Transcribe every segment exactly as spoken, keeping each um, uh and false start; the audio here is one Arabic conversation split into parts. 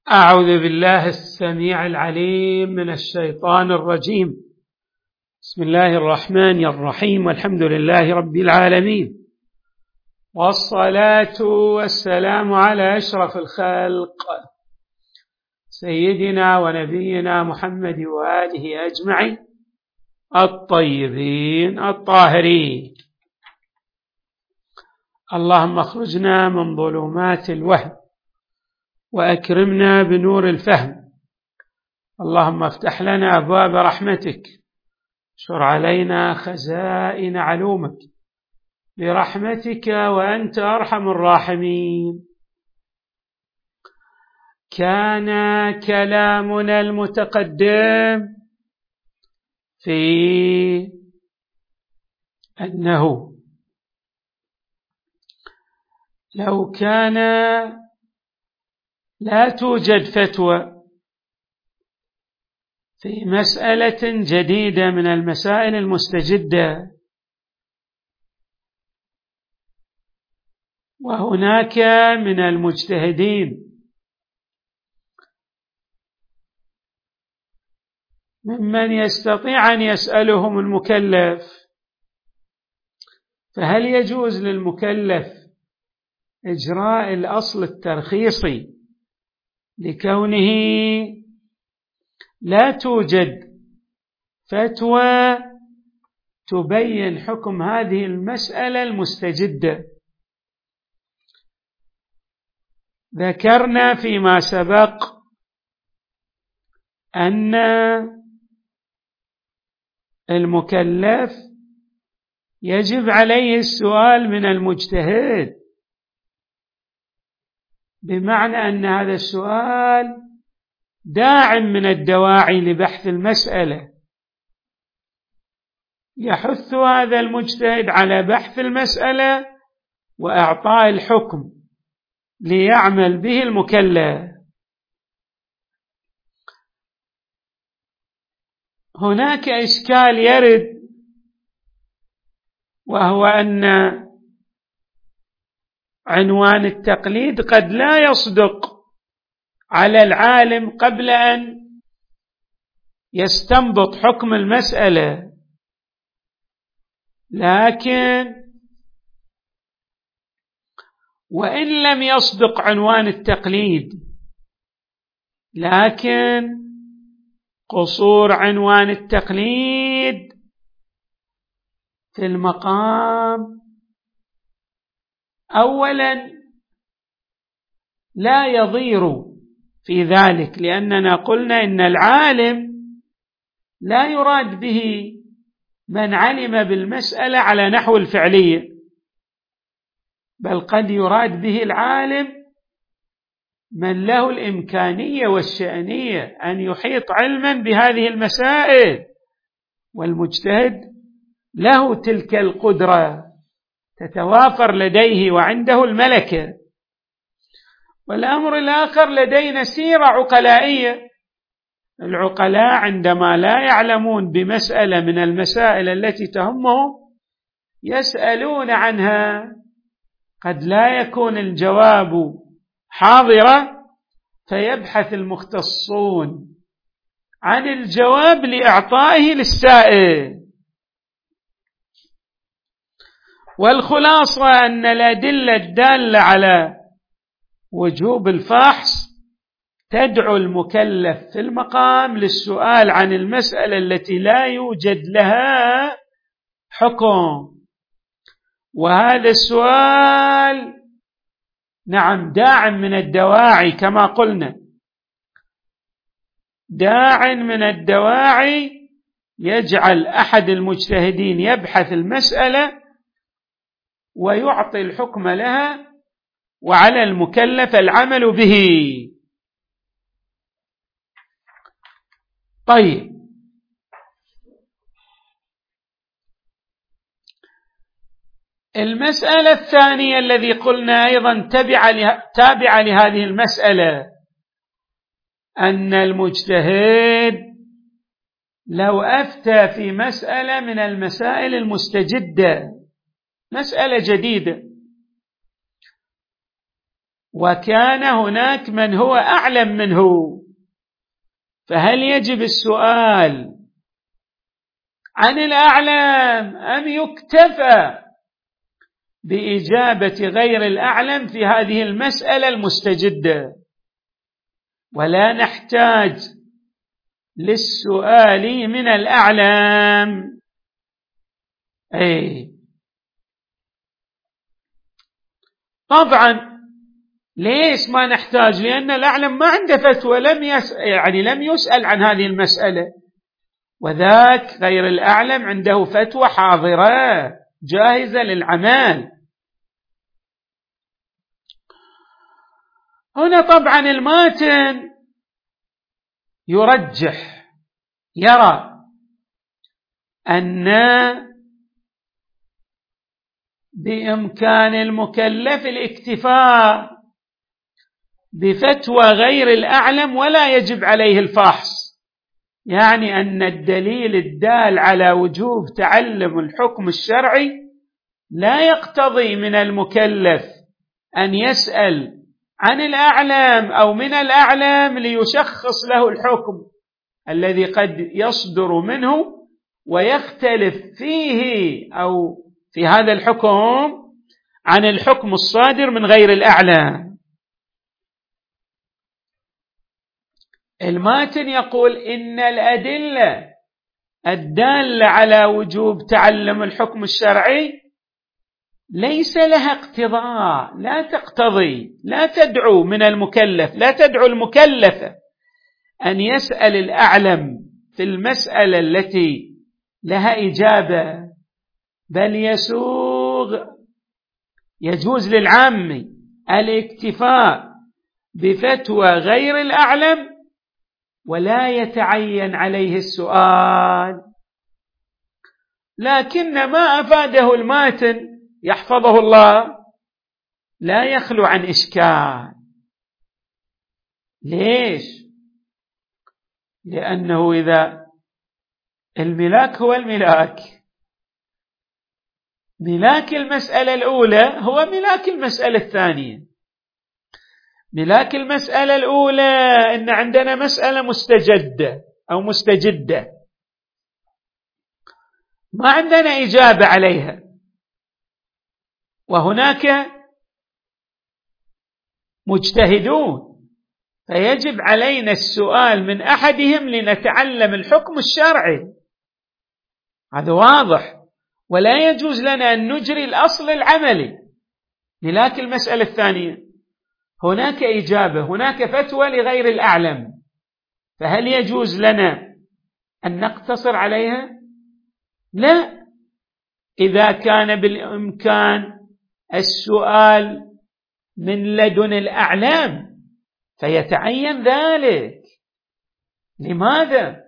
أعوذ بالله السميع العليم من الشيطان الرجيم. بسم الله الرحمن الرحيم، والحمد لله رب العالمين، والصلاة والسلام على أشرف الخلق سيدنا ونبينا محمد وآله أجمعين الطيبين الطاهرين. اللهم اخرجنا من ظلمات الوهم وأكرمنا بنور الفهم. اللهم افتح لنا أبواب رحمتك، اشر علينا خزائن علومك برحمتك وأنت أرحم الراحمين. كان كلامنا المتقدم في أنه لو كان لا توجد فتوى في مسألة جديدة من المسائل المستجدة، وهناك من المجتهدين ممن يستطيع أن يسألهم المكلف، فهل يجوز للمكلف إجراء الأصل الترخيصي لكونه لا توجد فتوى تبين حكم هذه المسألة المستجدة؟ ذكرنا فيما سبق أن المكلف يجب عليه السؤال من المجتهد، بمعنى أن هذا السؤال داعم من الدواعي لبحث المسألة، يحث هذا المجتهد على بحث المسألة وإعطاء الحكم ليعمل به المكلف. هناك إشكال يرد، وهو أن عنوان التقليد قد لا يصدق على العالم قبل أن يستنبط حكم المسألة، لكن وإن لم يصدق عنوان التقليد، لكن قصور عنوان التقليد في المقام أولا لا يضير في ذلك، لأننا قلنا إن العالم لا يراد به من علم بالمسألة على نحو الفعلية، بل قد يراد به العالم من له الإمكانية والشأنية أن يحيط علما بهذه المسائل، والمجتهد له تلك القدرة تتوافر لديه وعنده الملكة. والأمر الآخر لدينا سيرة عقلائية، العقلاء عندما لا يعلمون بمسألة من المسائل التي تهمهم يسألون عنها، قد لا يكون الجواب حاضرا فيبحث المختصون عن الجواب لإعطائه للسائل. والخلاصة أن الأدلة الدالة على وجوب الفحص تدعو المكلف في المقام للسؤال عن المسألة التي لا يوجد لها حكم، وهذا السؤال نعم داع من الدواعي، كما قلنا داع من الدواعي يجعل أحد المجتهدين يبحث المسألة ويعطي الحكم لها، وعلى المكلف العمل به. طيب، المسألة الثانية الذي قلنا أيضا تابعة لهذه المسألة، أن المجتهد لو أفتى في مسألة من المسائل المستجدة، مسألة جديدة، وكان هناك من هو أعلم منه، فهل يجب السؤال عن الأعلم أم يكتفى بإجابة غير الأعلم في هذه المسألة المستجدة ولا نحتاج للسؤال من الأعلم؟ أي طبعا ليش ما نحتاج؟ لأن الأعلم ما عنده فتوى، لم يسأل يعني لم يسأل عن هذه المسألة، وذاك غير الأعلم عنده فتوى حاضرة جاهزة للعمل. هنا طبعا الماتن يرجح، يرى أن بإمكان المكلف الاكتفاء بفتوى غير الأعلم ولا يجب عليه الفحص، يعني أن الدليل الدال على وجوب تعلم الحكم الشرعي لا يقتضي من المكلف أن يسأل عن الأعلم أو من الأعلم ليشخص له الحكم الذي قد يصدر منه ويختلف فيه أو في هذا الحكم عن الحكم الصادر من غير الأعلم. الماتن يقول إن الأدلة الدالة على وجوب تعلم الحكم الشرعي ليس لها اقتضاء، لا تقتضي، لا تدعو من المكلف، لا تدعو المكلف أن يسأل الأعلم في المسألة التي لها إجابة، بل يسوغ يجوز للعام الاكتفاء بفتوى غير الأعلم ولا يتعين عليه السؤال. لكن ما أفاده الماتن يحفظه الله لا يخلو عن إشكال. ليش؟ لأنه إذا الملاك هو الملاك، ملاك المسألة الأولى هو ملاك المسألة الثانية. ملاك المسألة الأولى إن عندنا مسألة مستجدة أو مستجدة ما عندنا إجابة عليها، وهناك مجتهدون، فيجب علينا السؤال من أحدهم لنتعلم الحكم الشرعي، هذا واضح، ولا يجوز لنا أن نجري الأصل العملي. لكن المسألة الثانية هناك إجابة، هناك فتوى لغير الأعلم، فهل يجوز لنا أن نقتصر عليها؟ لا، إذا كان بالإمكان السؤال من لدن الأعلام فيتعين ذلك. لماذا؟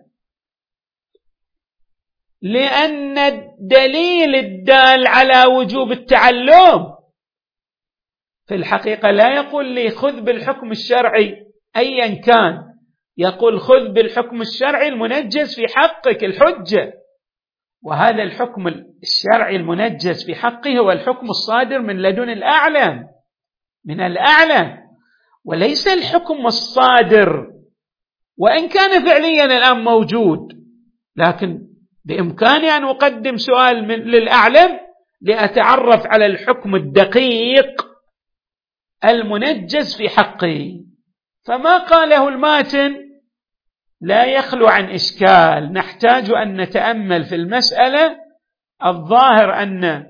لأن الدليل الدال على وجوب التعلم في الحقيقة لا يقول لي خذ بالحكم الشرعي أيا كان، يقول خذ بالحكم الشرعي المنجز في حقك الحجة، وهذا الحكم الشرعي المنجز في حقه هو الحكم الصادر من لدن الأعلم، من الأعلم، وليس الحكم الصادر وإن كان فعليا الآن موجود، لكن بإمكاني أن أقدم سؤال من للأعلم لأتعرف على الحكم الدقيق المنجز في حقه. فما قاله الماتن لا يخلو عن إشكال، نحتاج أن نتأمل في المسألة. الظاهر أن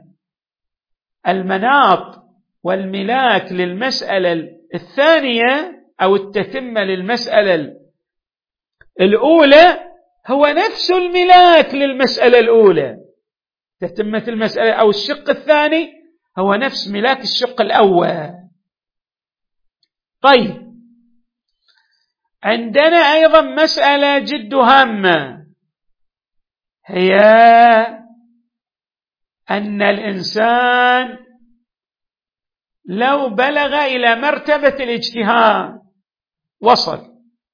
المناط والملاك للمسألة الثانية أو التتمة للمسألة الأولى هو نفس الملاك للمسألة الأولى، تتمة المسألة أو الشق الثاني هو نفس ملاك الشق الأول. طيب، عندنا أيضا مسألة جد هامة، هي أن الإنسان لو بلغ إلى مرتبة الاجتهاد وصل،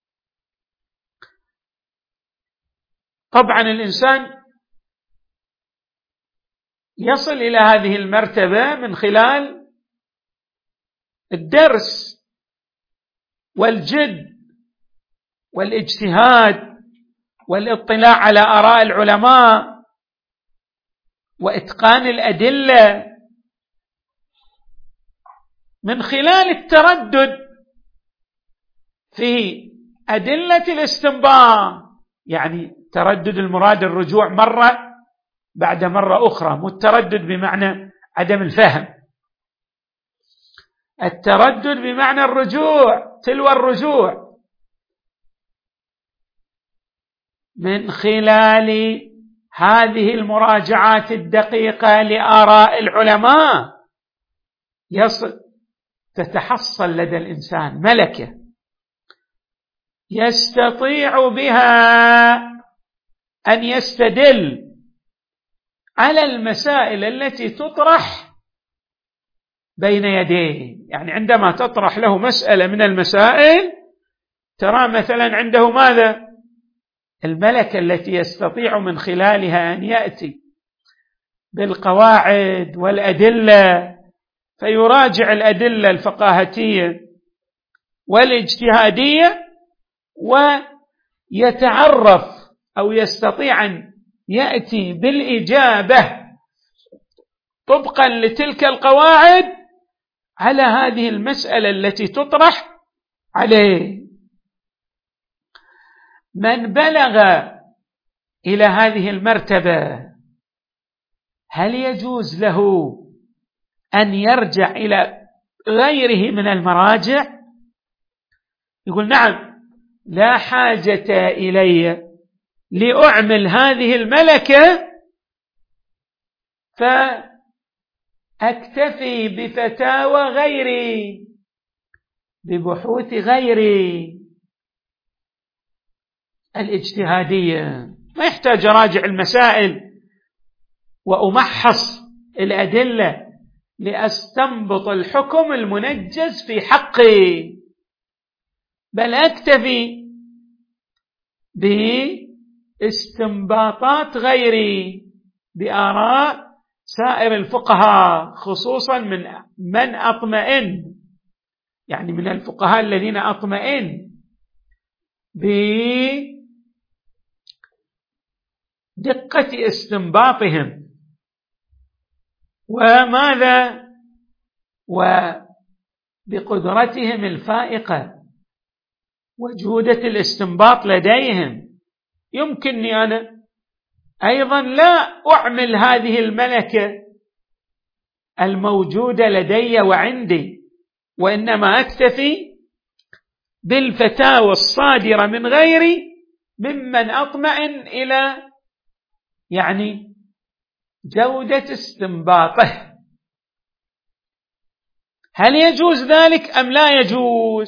طبعا الإنسان يصل إلى هذه المرتبة من خلال الدرس والجد والاجتهاد والاطلاع على آراء العلماء وإتقان الأدلة من خلال التردد في أدلة الاستنباط. يعني تردد المراد الرجوع مرة بعد مرة أخرى، مو التردد بمعنى عدم الفهم، التردد بمعنى الرجوع تلو الرجوع من خلال هذه المراجعات الدقيقة لآراء العلماء يصل تتحصل لدى الإنسان ملكة يستطيع بها أن يستدل على المسائل التي تطرح بين يديه. يعني عندما تطرح له مسألة من المسائل ترى مثلا عنده ماذا؟ الملكة التي يستطيع من خلالها أن يأتي بالقواعد والأدلة، فيراجع الأدلة الفقاهتية والاجتهادية ويتعرف أو يستطيع أن يأتي بالإجابة طبقا لتلك القواعد على هذه المسألة التي تطرح عليه. من بلغ إلى هذه المرتبة هل يجوز له أن يرجع إلى غيره من المراجع؟ يقول نعم، لا حاجة إلي لأعمل هذه الملكة فأكتفي بفتاوى غيري ببحوث غيري الاجتهادية، ما يحتاج أراجع المسائل وأمحص الأدلة لأستنبط الحكم المنجز في حقي، بل أكتفي باستنباطات غيري بآراء سائر الفقهاء، خصوصا من من أطمئن، يعني من الفقهاء الذين أطمئن بدقة استنباطهم وماذا وبقدرتهم الفائقة وجودة الاستنباط لديهم. يمكنني أنا أيضا لا أعمل هذه الملكة الموجودة لدي وعندي، وإنما أكتفي بالفتاوى الصادرة من غيري ممن أطمئن إلى يعني جودة استنباطه. هل يجوز ذلك أم لا يجوز؟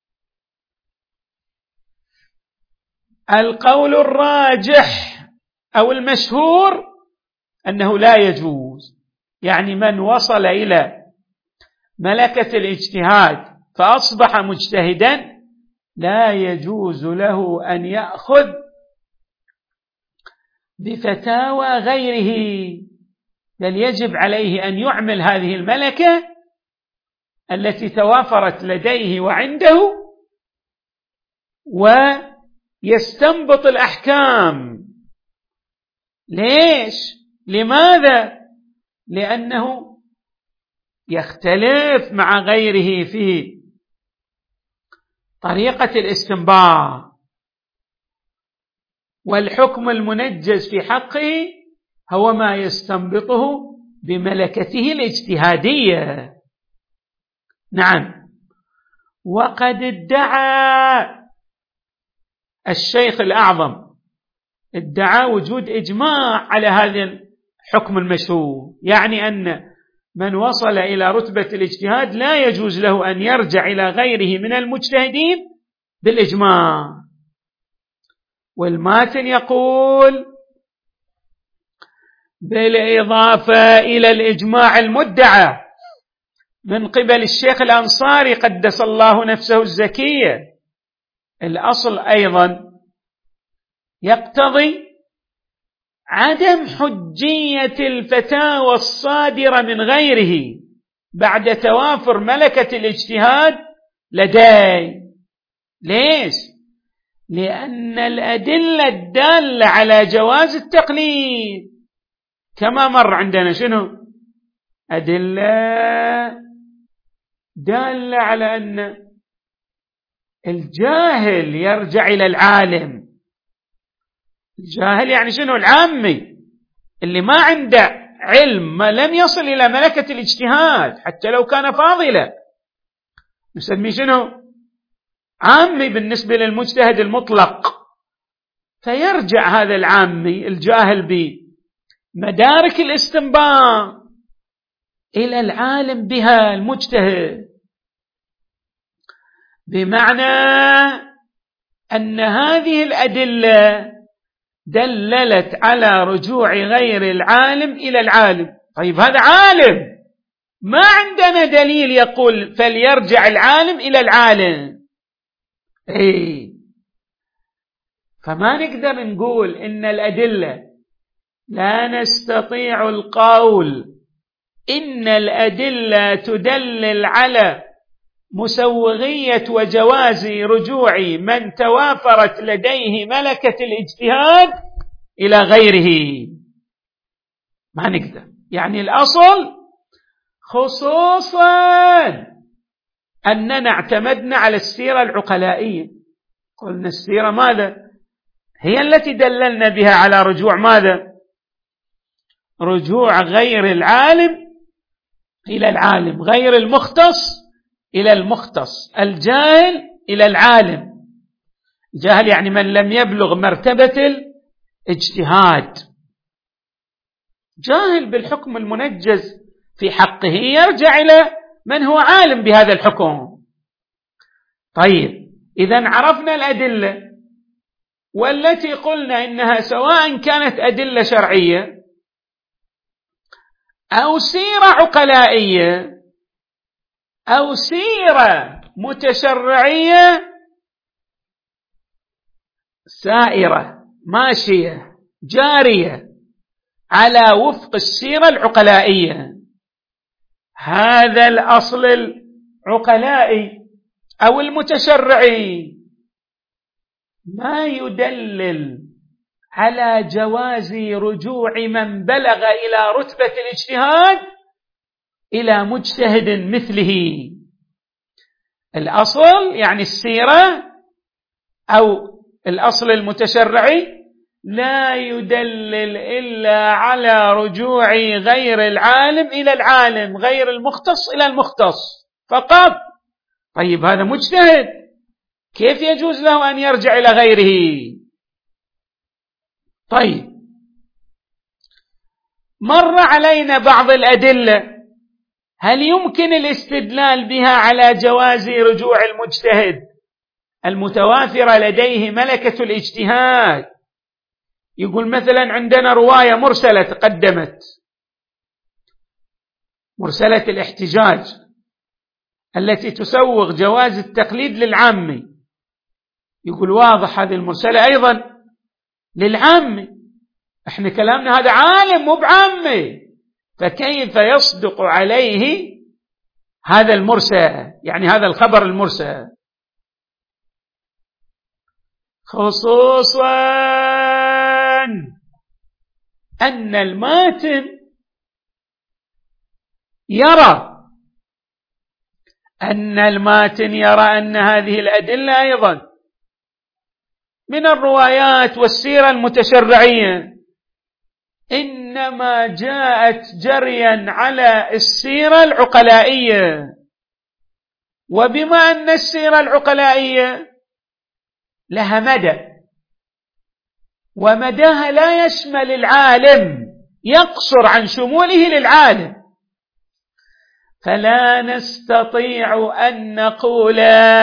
القول الراجح أو المشهور أنه لا يجوز. يعني من وصل إلى ملكة الاجتهاد فأصبح مجتهدا لا يجوز له أن يأخذ بفتاوى غيره، بل يجب عليه أن يعمل هذه الملكة التي توافرت لديه وعنده ويستنبط الأحكام. ليش؟ لماذا؟ لأنه يختلف مع غيره في طريقة الاستنباط، والحكم المنجز في حقه هو ما يستنبطه بملكته الاجتهادية. نعم، وقد ادعى الشيخ الأعظم ادعى وجود إجماع على هذا الحكم المشهور، يعني أن من وصل إلى رتبة الاجتهاد لا يجوز له أن يرجع إلى غيره من المجتهدين بالإجماع. والماتن يقول بالإضافة إلى الإجماع المدعى من قبل الشيخ الأنصاري قدس الله نفسه الزكية، الأصل أيضا يقتضي عدم حجية الفتاوى الصادرة من غيره بعد توافر ملكة الاجتهاد لديه. ليش؟ لأن الأدلة الدالة على جواز التقليد كما مر عندنا شنو؟ أدلة دالة على أن الجاهل يرجع إلى العالم. الجاهل يعني شنو؟ العامي اللي ما عنده علم، ما لم يصل إلى ملكة الاجتهاد حتى لو كان فاضلا، نسميه شنو؟ عامي بالنسبة للمجتهد المطلق. فيرجع هذا العامي الجاهل بمدارك الاستنباط إلى العالم بها المجتهد، بمعنى أن هذه الأدلة دللت على رجوع غير العالم إلى العالم. طيب هذا عالم، ما عندنا دليل يقول فليرجع العالم إلى العالم. إيه، فما نقدر نقول إن الأدلة، لا نستطيع القول إن الأدلة تدلل على مسوغية وجواز رجوع من توافرت لديه ملكة الاجتهاد إلى غيره، ما نقدر. يعني الأصل خصوصا أننا اعتمدنا على السيرة العقلائية، قلنا السيرة ماذا؟ هي التي دللنا بها على رجوع ماذا؟ رجوع غير العالم إلى العالم، غير المختص إلى المختص، الجاهل إلى العالم. الجاهل يعني من لم يبلغ مرتبة الاجتهاد، جاهل بالحكم المنجز في حقه يرجع إلى من هو عالم بهذا الحكم. طيب إذن عرفنا الأدلة، والتي قلنا إنها سواء كانت أدلة شرعية أو سيرة عقلائية أو سيرة متشرعية سائرة ماشية جارية على وفق السيرة العقلائية، هذا الأصل العقلائي أو المتشرعي ما يدلل على جواز رجوع من بلغ إلى رتبة الاجتهاد إلى مجتهد مثله. الأصل يعني السيرة أو الأصل المتشرعي لا يدلل إلا على رجوع غير العالم إلى العالم، غير المختص إلى المختص فقط. طيب هذا مجتهد، كيف يجوز له أن يرجع إلى غيره؟ طيب مر علينا بعض الأدلة، هل يمكن الاستدلال بها على جواز رجوع المجتهد المتوافر لديه ملكة الاجتهاد؟ يقول مثلا عندنا رواية مرسلة تقدمت، مرسلة الاحتجاج التي تسوغ جواز التقليد للعامي، يقول واضح هذه المرسلة أيضا للعامي، احنا كلامنا هذا عالم مو بعامي، فكيف يصدق عليه هذا المرسل، يعني هذا الخبر المرسل؟ خصوصا أن الماتن يرى أن الماتن يرى أن هذه الأدلة أيضا من الروايات والسيرة المتشرعية إنما جاءت جريا على السيرة العقلائية، وبما أن السيرة العقلائية لها مدى، ومداها لا يشمل العالم، يقصر عن شموله للعالم، فلا نستطيع أن نقول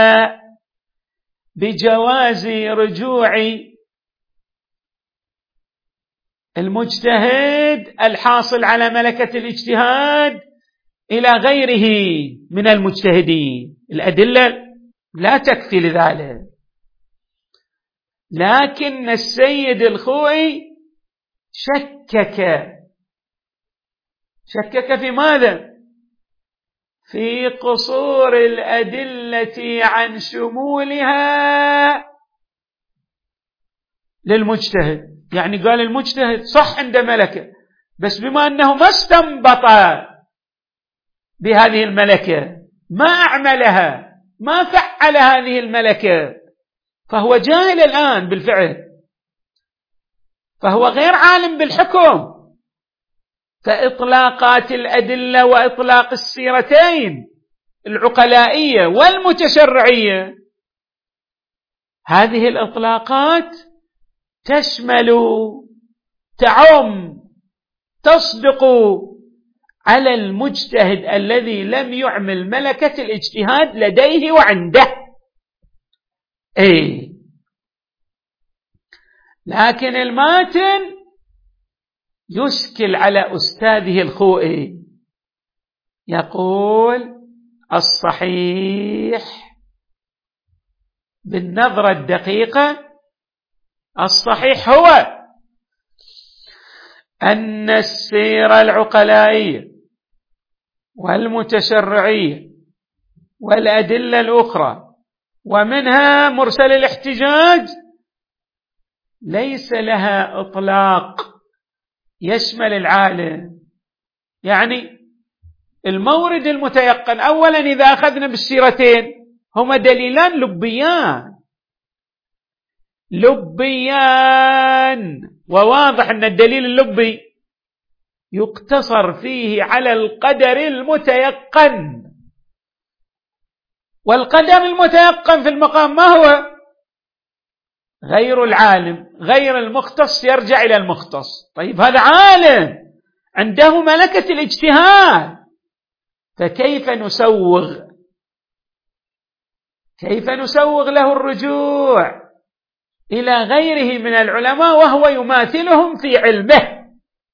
بجواز رجوع المجتهد الحاصل على ملكة الاجتهاد إلى غيره من المجتهدين. الأدلة لا تكفي لذلك، لكن السيد الخوئي شكك شكك في ماذا؟ في قصور الأدلة عن شمولها للمجتهد. يعني قال المجتهد صح عند ملكة، بس بما أنه ما استنبط بهذه الملكة، ما أعملها، ما فعل هذه الملكة، فهو جاهل الآن بالفعل، فهو غير عالم بالحكم. فإطلاقات الأدلة وإطلاق السيرتين العقلائية والمتشرعية، هذه الإطلاقات تشمل، تعم، تصدق على المجتهد الذي لم يعمل ملكة الاجتهاد لديه وعنده. اي لكن الماتن يشكل على أستاذه الخوئي، يقول الصحيح بالنظرة الدقيقة، الصحيح هو أن السيرة العقلائية والمتشرعية والأدلة الأخرى ومنها مرسل الاحتجاج ليس لها إطلاق يشمل العالم. يعني المورد المتيقن، أولا إذا أخذنا بالسيرتين هما دليلان لبيان لبيان وواضح أن الدليل اللبي يقتصر فيه على القدر المتيقن، والقدر المتيقن في المقام ما هو؟ غير العالم، غير المختص، يرجع إلى المختص. طيب هذا عالم عنده ملكة الاجتهاد، فكيف نسوغ كيف نسوغ له الرجوع إلى غيره من العلماء وهو يماثلهم في علمه؟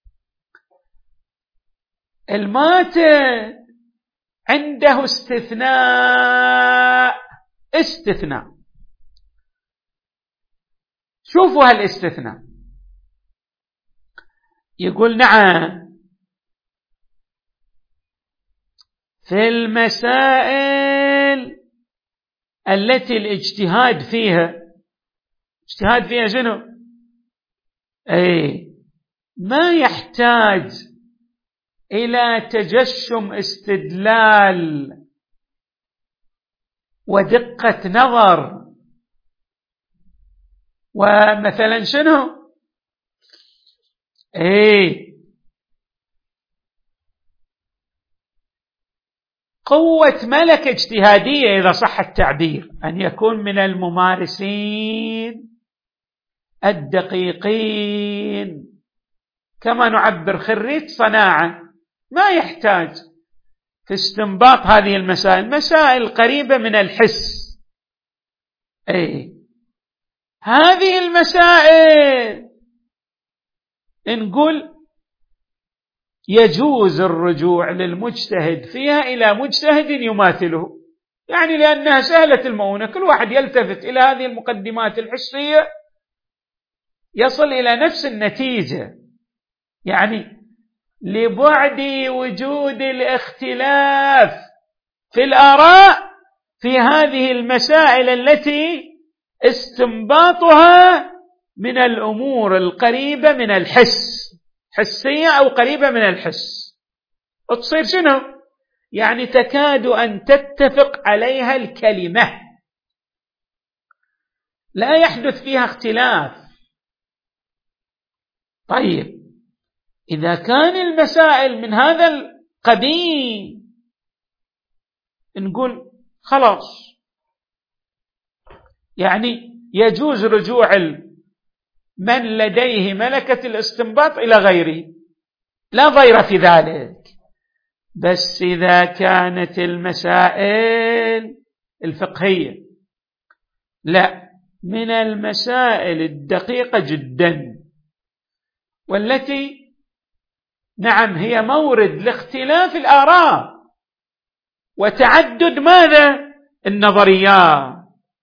الماتن عنده استثناء استثناء شوفوا هالاستثناء، يقول نعم في المسائل التي الاجتهاد فيها، اجتهاد فيها شنو؟ اي ما يحتاج إلى تجشم استدلال ودقة نظر، ومثلا شنو؟ ايه قوة ملكة اجتهادية إذا صح التعبير، أن يكون من الممارسين الدقيقين، كما نعبر خريج صناعة، ما يحتاج في استنباط هذه المسائل، مسائل قريبة من الحس. ايه هذه المسائل نقول يجوز الرجوع للمجتهد فيها إلى مجتهد يماثله، يعني لأنها سهلة المؤونة، كل واحد يلتفت إلى هذه المقدمات الحسية يصل إلى نفس النتيجة. يعني لبعد وجود الاختلاف في الآراء في هذه المسائل التي استنباطها من الأمور القريبة من الحس، حسية أو قريبة من الحس، وتصير شنو؟ يعني تكاد أن تتفق عليها الكلمة، لا يحدث فيها اختلاف. طيب إذا كان المسائل من هذا القبيل نقول خلاص، يعني يجوز رجوع من لديه ملكة الاستنباط إلى غيره، لا ضير في ذلك، بس إذا كانت المسائل الفقهية لا من المسائل الدقيقة جدا، والتي نعم هي مورد لاختلاف الآراء وتعدد ماذا؟ النظريات،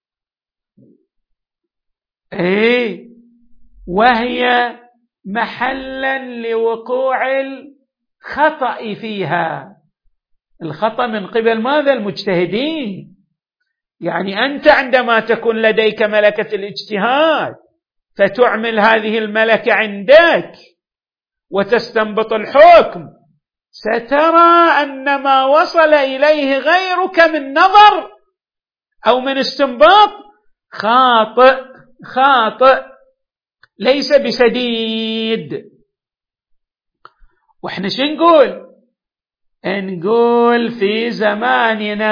ايه وهي محلا لوقوع الخطأ فيها. الخطأ من قبل ماذا؟ المجتهدين. يعني أنت عندما تكون لديك ملكة الاجتهاد فتعمل هذه الملكة عندك وتستنبط الحكم، سترى أن ما وصل إليه غيرك من نظر أو من استنباط خاطئ خاطئ ليس بسديد. وإحنا شو نقول؟ نقول في زماننا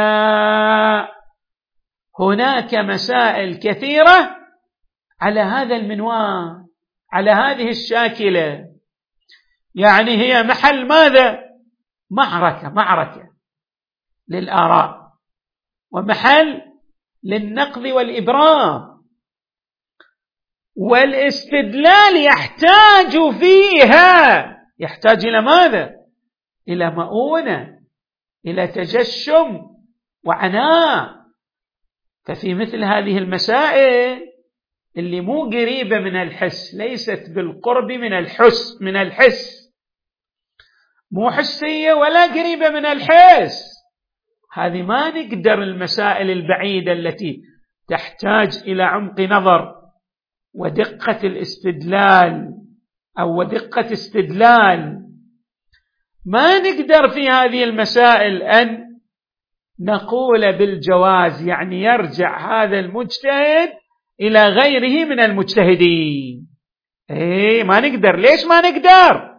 هناك مسائل كثيرة على هذا المنوال، على هذه الشاكلة، يعني هي محل ماذا؟ معركة معركة للآراء ومحل للنقد والإبرام، والاستدلال يحتاج فيها يحتاج إلى ماذا؟ إلى مؤونة، إلى تجشم وعناء. ففي مثل هذه المسائل اللي مو قريبة من الحس، ليست بالقرب من الحس من الحس مو حسية ولا قريبة من الحس، هذه ما نقدر. المسائل البعيدة التي تحتاج إلى عمق نظر ودقة الاستدلال أو ودقة استدلال، ما نقدر في هذه المسائل أن نقول بالجواز، يعني يرجع هذا المجتهد إلى غيره من المجتهدين. إيه ما نقدر. ليش ما نقدر؟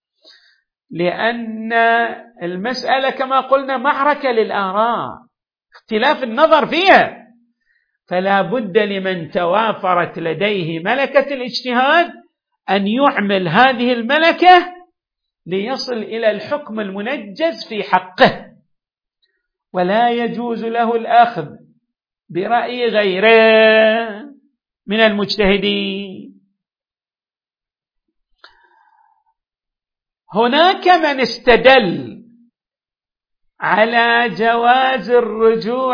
لأن المسألة كما قلنا معركة للآراء، اختلاف النظر فيها، فلا بد لمن توافرت لديه ملكة الاجتهاد أن يعمل هذه الملكة ليصل إلى الحكم المنجز في حقه، ولا يجوز له الأخذ برأي غيره من المجتهدين. هناك من استدل على جواز الرجوع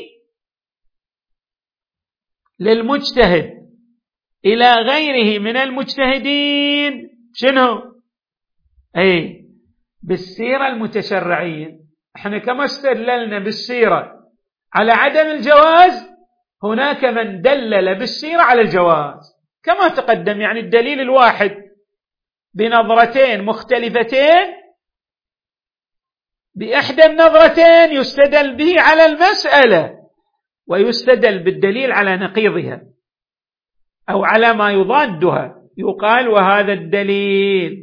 للمجتهد إلى غيره من المجتهدين شنو؟ أي بالسيرة المتشرعية. احنا كما استدللنا بالسيرة على عدم الجواز، هناك من دلل بالسيرة على الجواز كما تقدم. يعني الدليل الواحد بنظرتين مختلفتين، بإحدى النظرتين يستدل به على المسألة، ويستدل بالدليل على نقيضها أو على ما يضادها. يقال وهذا الدليل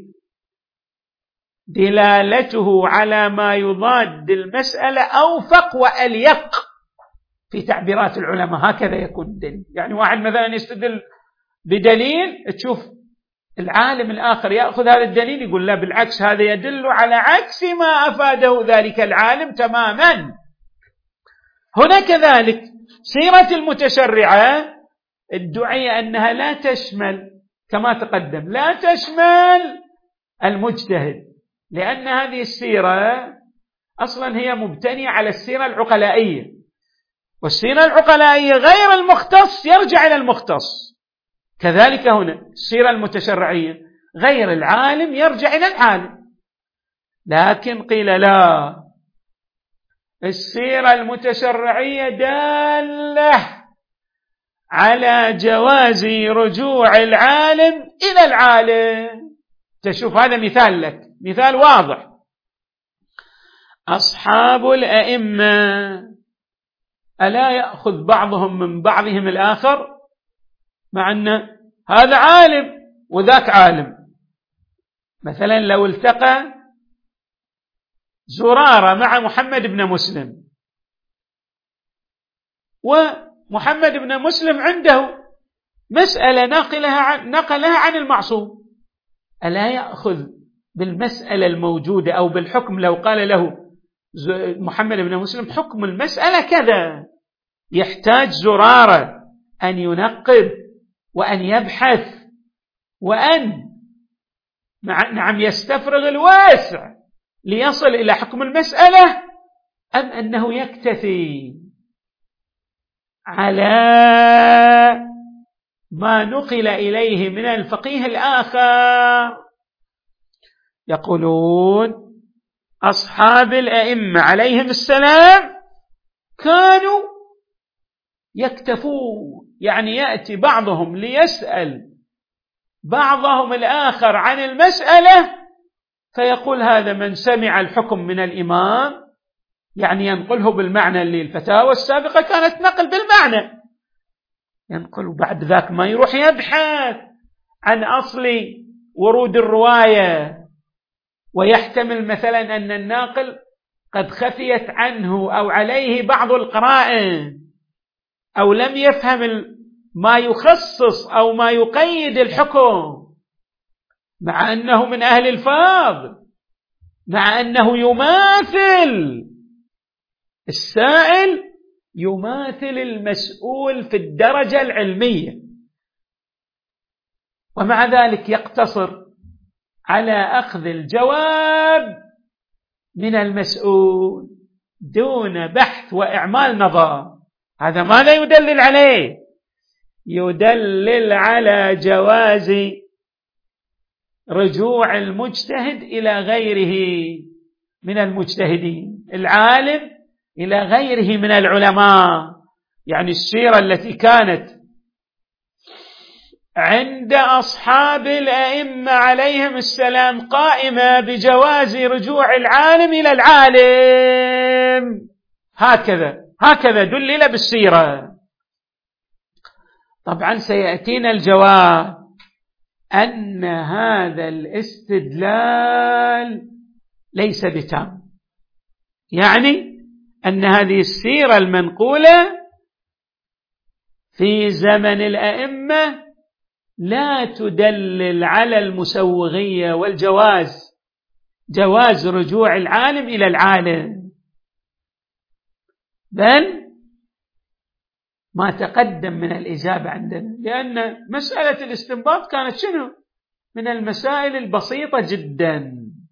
دلالته على ما يضاد المسألة أوفق وأليق في تعبيرات العلماء، هكذا يكون الدليل. يعني واحد مثلا يستدل بدليل، تشوف العالم الآخر يأخذ هذا الدليل يقول لا بالعكس، هذا يدل على عكس ما أفاده ذلك العالم تماما. هنا كذلك سيرة المتشرعة ادعي أنها لا تشمل كما تقدم، لا تشمل المجتهد، لأن هذه السيرة أصلا هي مبتنية على السيرة العقلائية، والسيرة العقلائية غير المختص يرجع إلى المختص. كذلك هنا السيرة المتشرعية غير العالم يرجع إلى العالم. لكن قيل لا، السيرة المتشرعية دالة على جواز رجوع العالم إلى العالم. تشوف هذا مثال لك، مثال واضح. أصحاب الأئمة ألا يأخذ بعضهم من بعضهم الآخر، مع أن هذا عالم وذاك عالم. مثلا لو التقى زرارة مع محمد بن مسلم، ومحمد بن مسلم عنده مسألة نقلها عن, نقلها عن المعصوم، ألا يأخذ بالمسألة الموجودة أو بالحكم؟ لو قال له محمد بن مسلم حكم المسألة كذا، يحتاج زرارة أن ينقب وأن يبحث وأن نعم يستفرغ الواسع ليصل إلى حكم المسألة، أم أنه يكتفي على ما نقل إليه من الفقيه الآخر؟ يقولون أصحاب الأئمة عليهم السلام كانوا يكتفون، يعني يأتي بعضهم ليسأل بعضهم الآخر عن المسألة فيقول هذا من سمع الحكم من الإمام، يعني ينقله بالمعنى اللي الفتاوى السابقة كانت نقل بالمعنى، ينقل بعد ذاك ما يروح يبحث عن أصل ورود الرواية، ويحتمل مثلا أن الناقل قد خفيت عنه أو عليه بعض القرائن أو لم يفهم ما يخصص أو ما يقيد الحكم، مع أنه من أهل الفاضل، مع أنه يماثل السائل يماثل المسؤول في الدرجة العلمية، ومع ذلك يقتصر على أخذ الجواب من المسؤول دون بحث وإعمال نظر. هذا ماذا يدلل عليه؟ يدلل على جواز رجوع المجتهد إلى غيره من المجتهدين، العالم إلى غيره من العلماء، يعني السيرة التي كانت عند أصحاب الأئمة عليهم السلام قائمة بجواز رجوع العالم إلى العالم، هكذا هكذا دلل بالسيرة. طبعا سيأتينا الجواب أن هذا الاستدلال ليس بتام، يعني أن هذه السيرة المنقولة في زمن الأئمة لا تدلل على المسوغية والجواز، جواز رجوع العالم إلى العالم، بل ما تقدم من الإجابة عندنا، لأن مسألة الاستنباط كانت شنو؟ من المسائل البسيطة جدا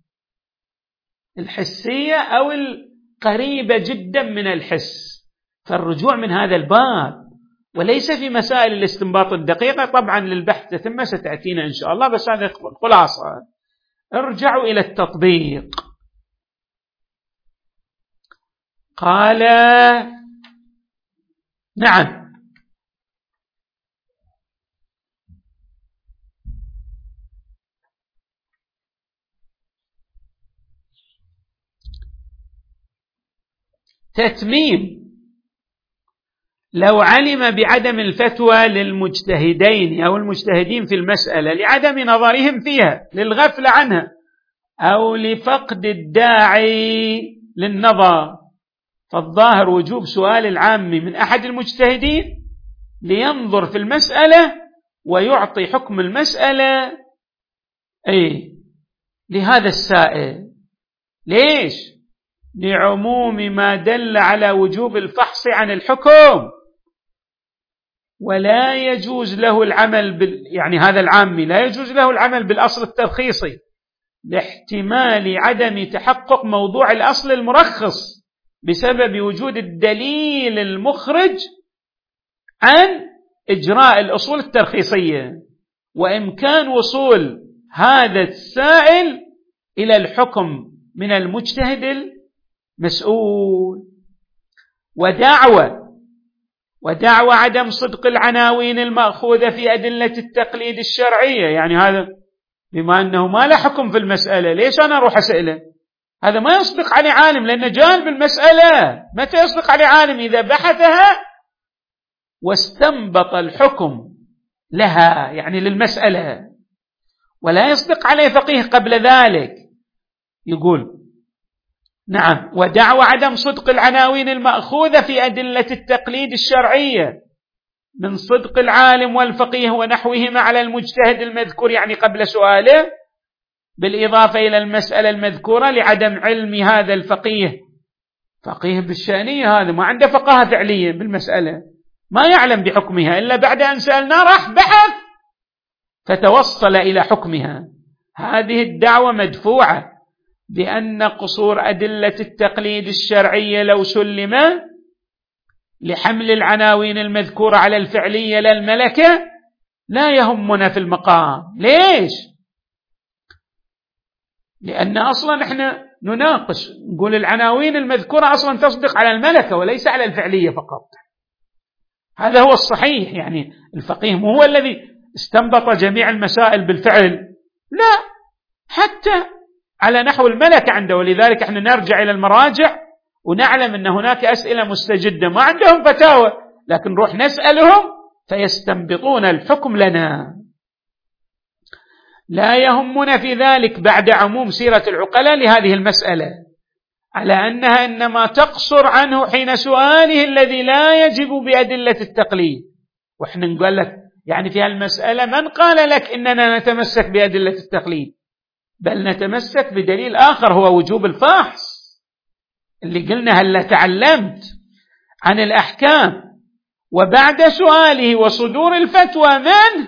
الحسية أو القريبة جدا من الحس، فالرجوع من هذا الباب وليس في مسائل الاستنباط الدقيقة. طبعا للبحث ثم ستأتينا إن شاء الله، بس هذا خلاصة. ارجعوا إلى التطبيق. قال نعم تتميم: لو علم بعدم الفتوى للمجتهدين أو المجتهدين في المسألة لعدم نظرهم فيها للغفلة عنها أو لفقد الداعي للنظر، فالظاهر وجوب سؤال العام من أحد المجتهدين لينظر في المسألة ويعطي حكم المسألة أي لهذا السائل. ليش؟ لعموم ما دل على وجوب الفحص عن الحكم، ولا يجوز له العمل بال... يعني هذا العامي لا يجوز له العمل بالأصل الترخيصي لاحتمال عدم تحقق موضوع الأصل المرخص بسبب وجود الدليل المخرج عن إجراء الأصول الترخيصية، وإمكان وصول هذا السائل إلى الحكم من المجتهد المسؤول. ودعوة ودعوة عدم صدق العناوين المأخوذة في أدلة التقليد الشرعية، يعني هذا بما أنه ما له حكم في المسألة ليش أنا أروح أسأله؟ هذا ما يصدق عليه عالم، لأنه جاهل بالمسألة. متى يصدق عليه عالم؟ إذا بحثها واستنبط الحكم لها، يعني للمسألة، ولا يصدق عليه فقيه قبل ذلك. يقول نعم: ودعوى عدم صدق العناوين المأخوذة في أدلة التقليد الشرعية من صدق العالم والفقيه ونحوهما على المجتهد المذكور، يعني قبل سؤاله، بالإضافة إلى المسألة المذكورة لعدم علم هذا الفقيه، فقيه بالشأنية، هذا ما عنده فقاهة فعلية بالمسألة، ما يعلم بحكمها إلا بعد أن سألنا راح بحث فتوصل إلى حكمها. هذه الدعوة مدفوعة بأن قصور أدلة التقليد الشرعية لو سلم لحمل العناوين المذكورة على الفعلية لا الملكة لا يهمنا في المقام. ليش؟ لأن أصلا إحنا نناقش، نقول العناوين المذكورة أصلا تصدق على الملكة وليس على الفعلية فقط. هذا هو الصحيح. يعني الفقيه مو هو الذي استنبط جميع المسائل بالفعل، لا، حتى على نحو الملكة عنده. ولذلك احنا نرجع إلى المراجع ونعلم أن هناك أسئلة مستجدة ما عندهم فتاوى، لكن نروح نسألهم فيستنبطون الحكم لنا. لا يهمنا في ذلك بعد عموم سيرة العقلاء لهذه المسألة على أنها إنما تقصر عنه حين سؤاله الذي لا يجب بأدلة التقليد. وإحنا نقول لك يعني في هالمسألة من قال لك إننا نتمسك بأدلة التقليد؟ بل نتمسك بدليل آخر هو وجوب الفحص، اللي قلنا هل تعلمت عن الأحكام وبعد سؤاله وصدور الفتوى منه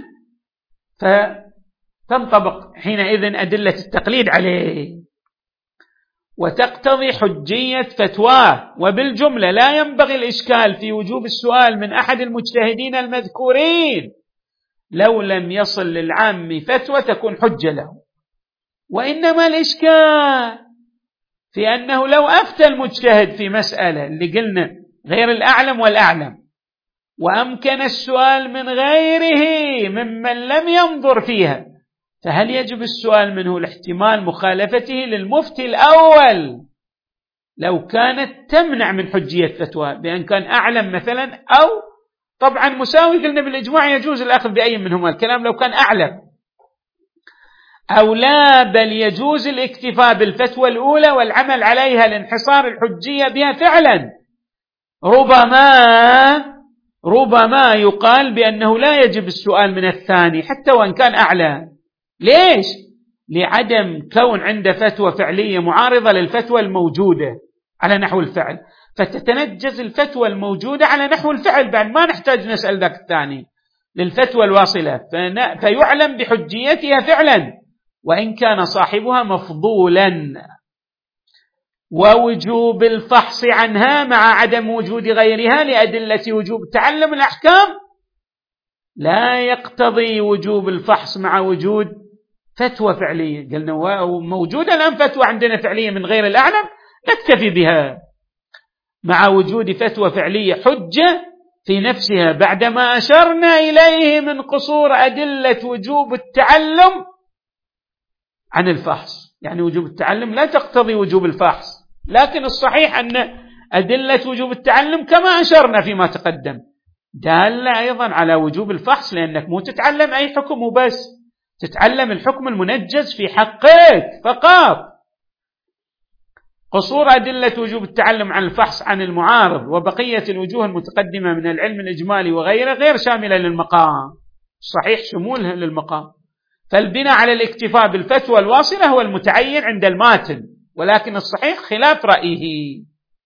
فتنطبق حينئذ أدلة التقليد عليه وتقتضي حجية فتواه. وبالجملة لا ينبغي الإشكال في وجوب السؤال من أحد المجتهدين المذكورين لو لم يصل للعام فتوى تكون حجة له، وإنما الإشكال في أنه لو أفتى المجتهد في مسألة اللي قلنا غير الأعلم والأعلم وأمكن السؤال من غيره ممن لم ينظر فيها، فهل يجب السؤال منه لاحتمال مخالفته للمفتي الأول لو كانت تمنع من حجية فتوى بأن كان أعلم مثلا، أو طبعا مساوي قلنا بالإجماع يجوز الأخذ بأي منهما الكلام لو كان أعلم، أو لا بل يجوز الاكتفاء بالفتوى الأولى والعمل عليها لانحصار الحجية بها فعلا. ربما ربما يقال بأنه لا يجب السؤال من الثاني حتى وإن كان أعلى. ليش؟ لعدم كون عنده فتوى فعلية معارضة للفتوى الموجودة على نحو الفعل، فتتنجز الفتوى الموجودة على نحو الفعل بعد ما نحتاج نسأل ذاك الثاني للفتوى الواصلة، فيعلم بحجيتها فعلا وإن كان صاحبها مفضولا. ووجوب الفحص عنها مع عدم وجود غيرها لأدلة وجوب تعلم الأحكام لا يقتضي وجوب الفحص مع وجود فتوى فعلية. قلنا موجودة الآن فتوى عندنا فعلية من غير الأعلم نكتفي بها، مع وجود فتوى فعلية حجة في نفسها بعدما أشرنا إليه من قصور أدلة وجوب التعلم عن الفحص. يعني وجوب التعلم لا تقتضي وجوب الفحص، لكن الصحيح أن أدلة وجوب التعلم كما أشرنا فيما تقدم دالة أيضا على وجوب الفحص، لأنك مو تتعلم أي حكم وبس، تتعلم الحكم المنجز في حقك فقط. قصور أدلة وجوب التعلم عن الفحص عن المعارض وبقية الوجوه المتقدمة من العلم الإجمالي وغيره غير شاملة للمقام، صحيح شمولها للمقام، فالبناء على الاكتفاء بالفتوى الواصلة هو المتعين عند الماتن، ولكن الصحيح خلاف رأيه.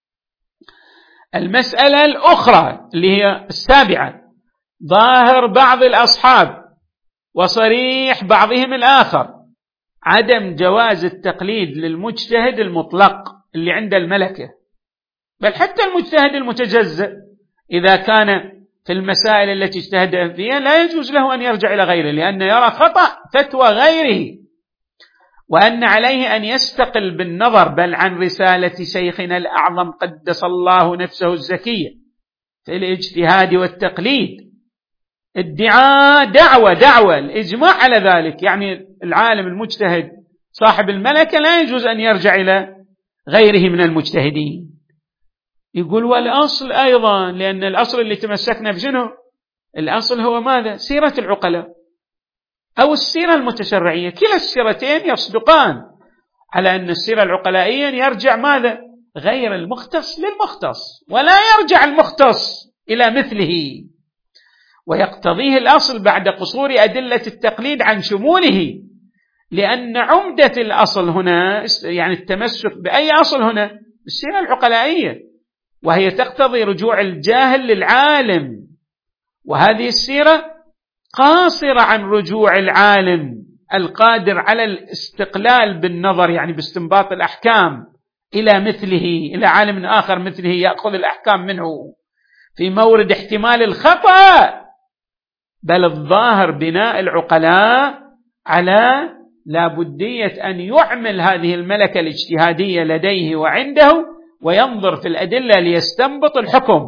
المسألة الأخرى اللي هي السابعة، ظاهر بعض الأصحاب وصريح بعضهم الآخر عدم جواز التقليد للمجتهد المطلق اللي عنده الملكة، بل حتى المجتهد المتجزئ إذا كان في المسائل التي اجتهد فيها لا يجوز له أن يرجع إلى غيره لأنه يرى خطأ فتوى غيره، وأن عليه أن يستقل بالنظر بل عن رسالة شيخنا الأعظم قدس الله نفسه الزكية في الاجتهاد والتقليد. ادعاء دعوة دعوة الإجماع على ذلك، يعني العالم المجتهد صاحب الملكة لا يجوز أن يرجع إلى غيره من المجتهدين. يقول والأصل أيضا، لأن الأصل اللي تمسكنا بشنو؟ الأصل هو ماذا؟ سيرة العقلاء أو السيرة المتشرعية، كلا السيرتين يصدقان على أن السيرة العقلائية يرجع ماذا؟ غير المختص للمختص، ولا يرجع المختص إلى مثله، ويقتضيه الأصل بعد قصور أدلة التقليد عن شموله، لأن عمدة الأصل هنا يعني التمسك بأي أصل هنا؟ السيرة العقلائية، وهي تقتضي رجوع الجاهل للعالم، وهذه السيرة قاصرة عن رجوع العالم القادر على الاستقلال بالنظر يعني باستنباط الأحكام إلى مثله، إلى عالم آخر مثله يأخذ الأحكام منه في مورد احتمال الخطأ. بل الظاهر بناء العقلاء على لا بدية أن يعمل هذه الملكة الاجتهادية لديه وعنده وينظر في الأدلة ليستنبط الحكم.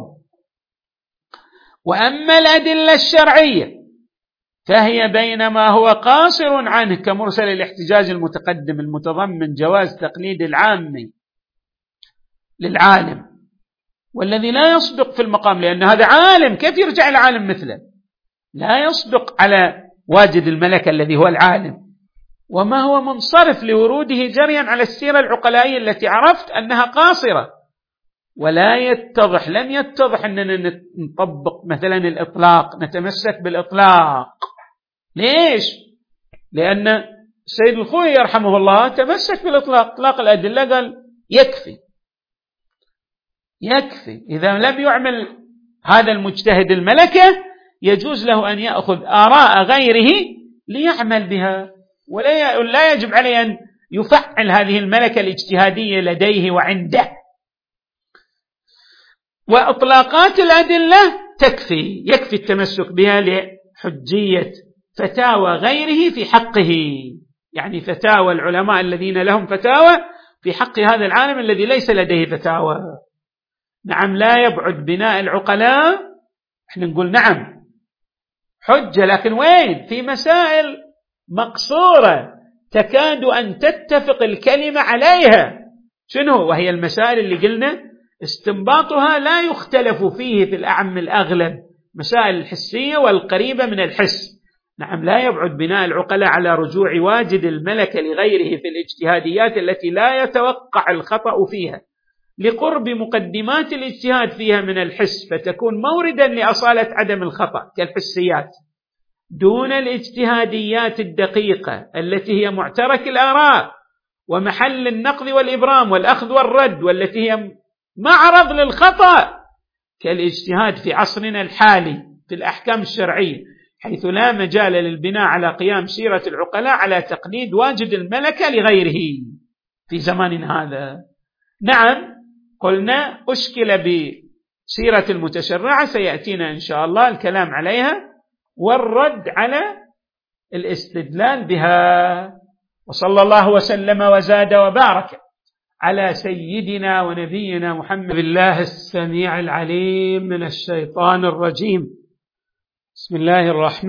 وأما الأدلة الشرعية فهي بينما هو قاصر عنه كمرسل الاحتجاج المتقدم المتضمن جواز تقليد العام للعالم، والذي لا يصدق في المقام لأن هذا عالم، كيف يرجع العالم مثله؟ لا يصدق على واجد الملكة الذي هو العالم، وما هو منصرف لوروده جريا على السيرة العقلائية التي عرفت أنها قاصرة. ولا يتضح لن يتضح أننا نطبق مثلا الإطلاق، نتمسك بالإطلاق. ليش؟ لأن السيد الخوئي يرحمه الله تمسك بالإطلاق، إطلاق الأدلة، قال يكفي يكفي إذا لم يعمل هذا المجتهد الملكة يجوز له أن يأخذ آراء غيره ليعمل بها، ولا لا يجب عليه أن يفعل هذه الملكة الاجتهادية لديه وعنده. وإطلاقات الأدلة تكفي، يكفي التمسك بها لحجية فتاوى غيره في حقه، يعني فتاوى العلماء الذين لهم فتاوى في حق هذا العالم الذي ليس لديه فتاوى. نعم لا يبعد بناء العقلاء، احنا نقول نعم حجة، لكن وين؟ في مسائل مقصورة تكاد أن تتفق الكلمة عليها. شنو؟ وهي المسائل اللي قلنا استنباطها لا يختلف فيه في الأعم الأغلب، مسائل الحسية والقريبة من الحس. نعم لا يبعد بناء العقلاء على رجوع واجد الملكة لغيره في الاجتهاديات التي لا يتوقع الخطأ فيها لقرب مقدمات الاجتهاد فيها من الحس، فتكون موردا لأصالة عدم الخطأ كالحسيات، دون الاجتهاديات الدقيقة التي هي معترك الآراء ومحل النقد والإبرام والأخذ والرد، والتي هي معرض للخطأ كالاجتهاد في عصرنا الحالي في الأحكام الشرعية، حيث لا مجال للبناء على قيام سيرة العقلاء على تقليد واجد الملكة لغيره في زماننا هذا. نعم قلنا أشكل بسيرة المتشرعة، سيأتينا إن شاء الله الكلام عليها والرد على الاستدلال بها. وصلى الله وسلم وزاد وبارك على سيدنا ونبينا محمد. بالله السميع العليم من الشيطان الرجيم. بسم الله الرحمن